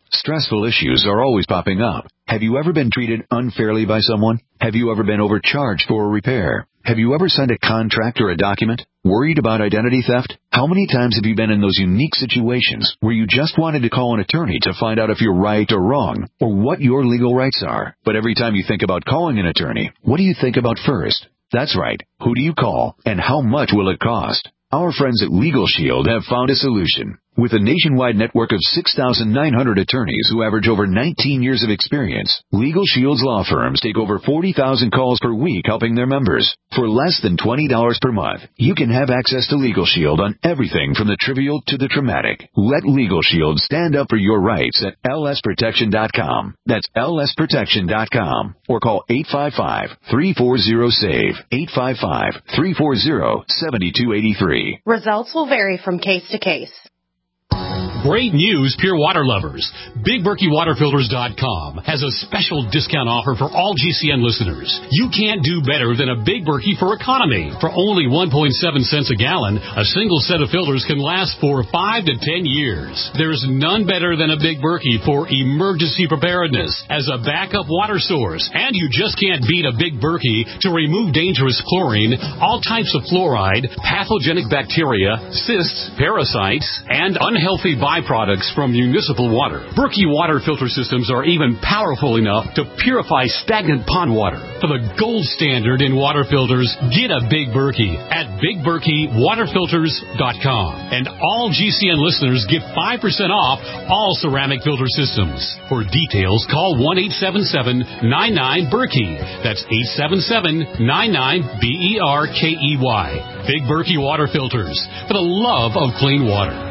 [SPEAKER 11] Stressful issues are always popping up. Have you ever been treated unfairly by someone? Have you ever been overcharged for a repair? Have you ever signed a contract or a document? Worried about identity theft? How many times have you been in those unique situations where you just wanted to call an attorney to find out if you're right or wrong, or what your legal rights are? But every time you think about calling an attorney, what do you think about first? That's right. Who do you call, and how much will it cost? Our friends at Legal Shield have found a solution. With a nationwide network of six thousand nine hundred attorneys who average over nineteen years of experience, Legal Shield's law firms take over forty thousand calls per week helping their members. For less than twenty dollars per month, you can have access to Legal Shield on everything from the trivial to the traumatic. Let Legal Shield stand up for your rights at L S protection dot com. That's L S protection dot com. Or call eight five five, three four zero, S A V E, eight five five, three four zero, seven two eight three.
[SPEAKER 12] Results will vary from case to case.
[SPEAKER 13] Great news, pure water lovers. Big Berkey Water Filters dot com has a special discount offer for all G C N listeners. You can't do better than a Big Berkey for economy. For only one point seven cents a gallon, a single set of filters can last for five to ten years. There's none better than a Big Berkey for emergency preparedness as a backup water source. And you just can't beat a Big Berkey to remove dangerous chlorine, all types of fluoride, pathogenic bacteria, cysts, parasites, and unhealthy byproducts from municipal water. Berkey water filter systems are even powerful enough to purify stagnant pond water. For the gold standard in water filters, get a Big Berkey at Big Berkey Water Filters dot com. And all G C N listeners get five percent off all ceramic filter systems. For details, call one eight seven seven, nine nine, Berkey. That's eight seven seven, nine nine, B E R K E Y. Big Berkey Water Filters, for the love of clean water.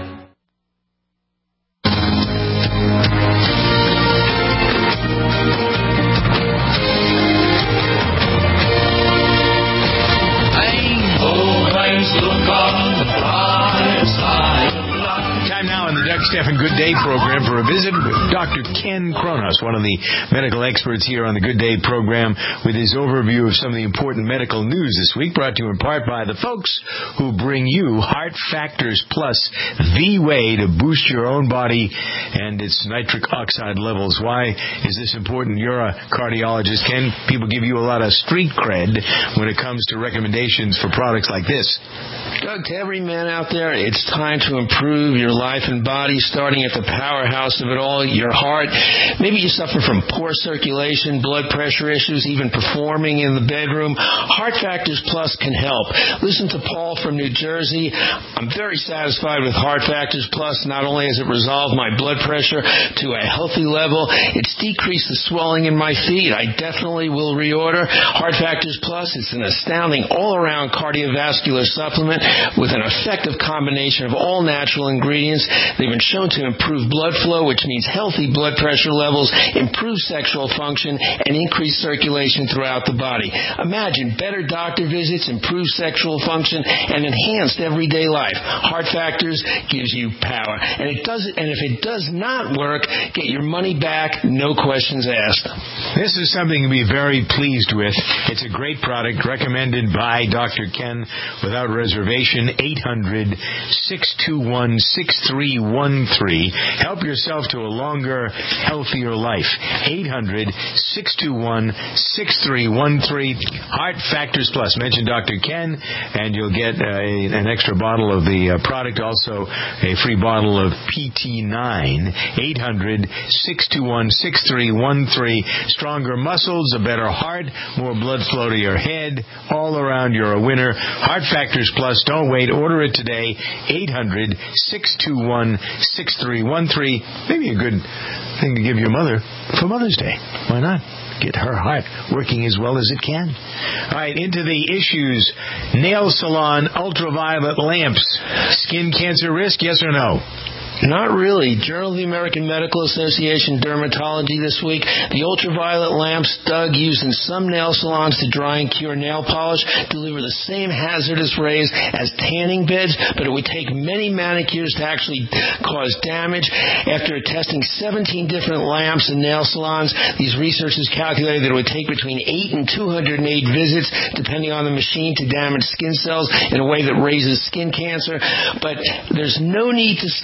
[SPEAKER 1] Stephan Good Day program for a visit with Doctor Ken Kronos, one of the medical experts here on the Good Day program, with his overview of some of the important medical news this week, brought to you in part by the folks who bring you Heart Factors Plus, the way to boost your own body and its nitric oxide levels. Why is this important? You're a cardiologist, Ken. People give you a lot of street cred when it comes to recommendations for products like this.
[SPEAKER 24] Doug, to every man out there, it's time to improve your life and body, starting at the powerhouse of it all, your heart. Maybe you suffer from poor circulation, blood pressure issues, even performing in the bedroom. Heart Factors Plus can help. Listen to Paul from New Jersey. I'm very satisfied with Heart Factors Plus. Not only has it resolved my blood pressure to a healthy level, it's decreased the swelling in my feet. I definitely will reorder Heart Factors Plus. It's an astounding all-around cardiovascular supplement with an effective combination of all natural ingredients. They've been shown to improve blood flow, which means healthy blood pressure levels, improve sexual function, and increase circulation throughout the body. Imagine better doctor visits, improved sexual function, and enhanced everyday life. Heart Factors gives you power. And it does, and if it does not work, get your money back, no questions asked.
[SPEAKER 1] This is something to be very pleased with. It's a great product recommended by Doctor Ken without reservation. eight hundred, six two one, six three one three. Help yourself to a longer, healthier life. eight hundred, six two one, six three one three. Heart Factors Plus. Mention Doctor Ken, and you'll get uh, a, an extra bottle of the uh, product. Also, a free bottle of P T nine. eight hundred, six two one, six three one three. Stronger muscles, a better heart, more blood flow to your head. All around, you're a winner. Heart Factors Plus. Don't wait. Order it today. eight hundred, six two one, six three one three. Maybe a good thing to give your mother for Mother's Day. Why not? Get her heart working as well as it can. All right, into the issues. Nail salon ultraviolet lamps. Skin cancer risk, yes or no?
[SPEAKER 24] Not really. Journal of the American Medical Association Dermatology this week. The ultraviolet lamps, Doug, used in some nail salons to dry and cure nail polish, deliver the same hazardous rays as tanning beds, but it would take many manicures to actually cause damage. After testing seventeen different lamps in nail salons, these researchers calculated that it would take between eight and two hundred eight visits, depending on the machine, to damage skin cells in a way that raises skin cancer. But there's no need to stop going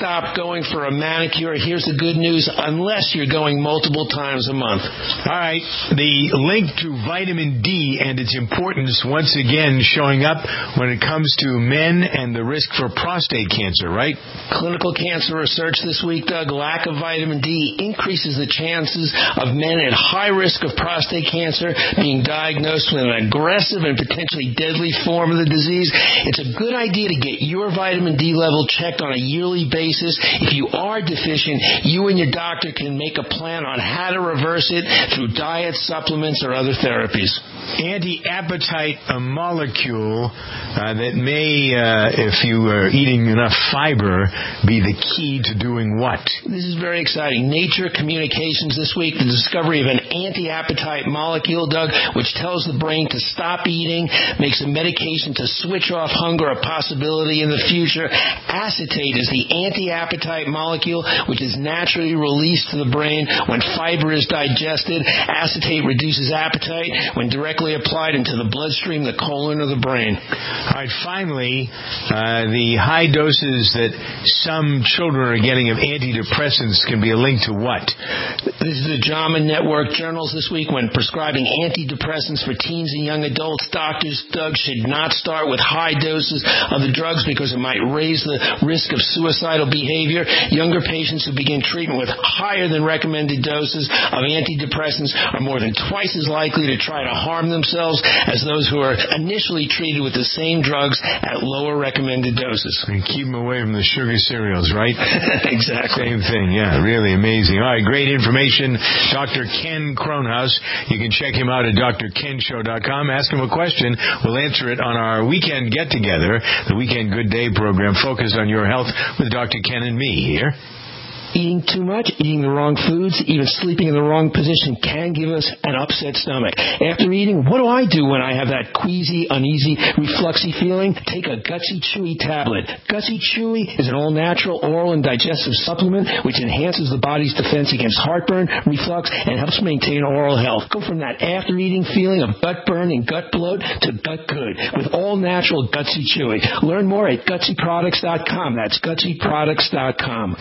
[SPEAKER 24] going for a manicure, here's the good news, unless you're going multiple times a month.
[SPEAKER 1] All right. The link to vitamin D and its importance once again showing up when it comes to men and the risk for prostate cancer, right?
[SPEAKER 24] Clinical cancer research this week, Doug, lack of vitamin D increases the chances of men at high risk of prostate cancer being diagnosed with an aggressive and potentially deadly form of the disease. It's a good idea to get your vitamin D level checked on a yearly basis. If you are deficient, you and your doctor can make a plan on how to reverse it through diet, supplements, or other therapies.
[SPEAKER 1] Anti-appetite a molecule uh, that may, uh, if you are eating enough fiber, be the key to doing what?
[SPEAKER 24] This is very exciting. Nature Communications this week, the discovery of an anti-appetite molecule, Doug, which tells the brain to stop eating, makes a medication to switch off hunger a possibility in the future. Acetate is the anti-appetite molecule which is naturally released to the brain when fiber is digested. Acetate reduces appetite when directly applied into the bloodstream, the colon, or the brain.
[SPEAKER 1] All right, finally, uh, the high doses that some children are getting of antidepressants can be a link to what?
[SPEAKER 24] This is the JAMA Network journals this week. When prescribing antidepressants for teens and young adults, doctors, Doug, should not start with high doses of the drugs because it might raise the risk of suicidal behavior. Younger patients who begin treatment with higher than recommended doses of antidepressants are more than twice as likely to try to harm themselves as those who are initially treated with the same drugs at lower recommended doses.
[SPEAKER 1] And keep them away from the sugar cereals, right?
[SPEAKER 24] Exactly.
[SPEAKER 1] Same thing, yeah. Really amazing. All right, great information. Doctor Ken Kronhaus. You can check him out at D R ken show dot com. Ask him a question. We'll answer it on our weekend get-together, the Weekend Good Day program focused on your health with Doctor Ken and me here.
[SPEAKER 24] Eating too much, eating the wrong foods, even sleeping in the wrong position can give us an upset stomach. After eating, what do I do when I have that queasy, uneasy, refluxy feeling? Take a Gutsy Chewy tablet. Gutsy Chewy is an all-natural oral and digestive supplement which enhances the body's defense against heartburn, reflux, and helps maintain oral health. Go from that after-eating feeling of gut burn and gut bloat to gut good with all-natural Gutsy Chewy. Learn more at gutsy products dot com. That's gutsy products dot com.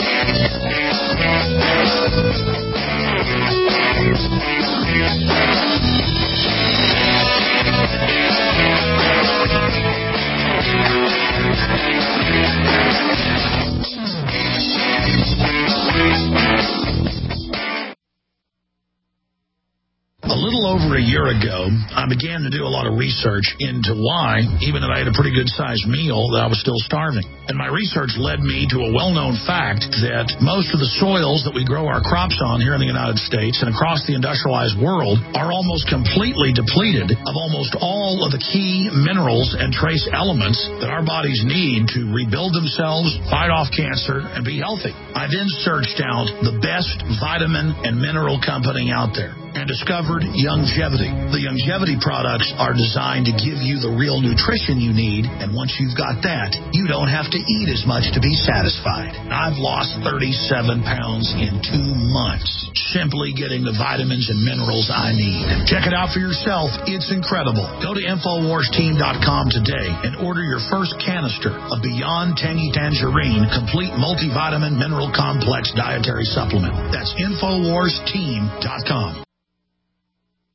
[SPEAKER 6] A little over a year ago, I began to do a lot of research into why, even though I had a pretty good-sized meal, that I was still starving. And my research led me to a well-known fact that most of the soils that we grow our crops on here in the United States and across the industrialized world are almost completely depleted of almost all of the key minerals and trace elements that our bodies need to rebuild themselves, fight off cancer, and be healthy. I then searched out the best vitamin and mineral company out there and discovered Youngevity. The Youngevity products are designed to give you the real nutrition you need, and once you've got that, you don't have to eat as much to be satisfied. I've lost thirty-seven pounds in two months, simply getting the vitamins and minerals I need. Check it out for yourself. It's incredible. Go to infowars team dot com today and order your first canister of Beyond Tangy Tangerine Complete Multivitamin Mineral Complex Dietary Supplement. That's infowars team dot com.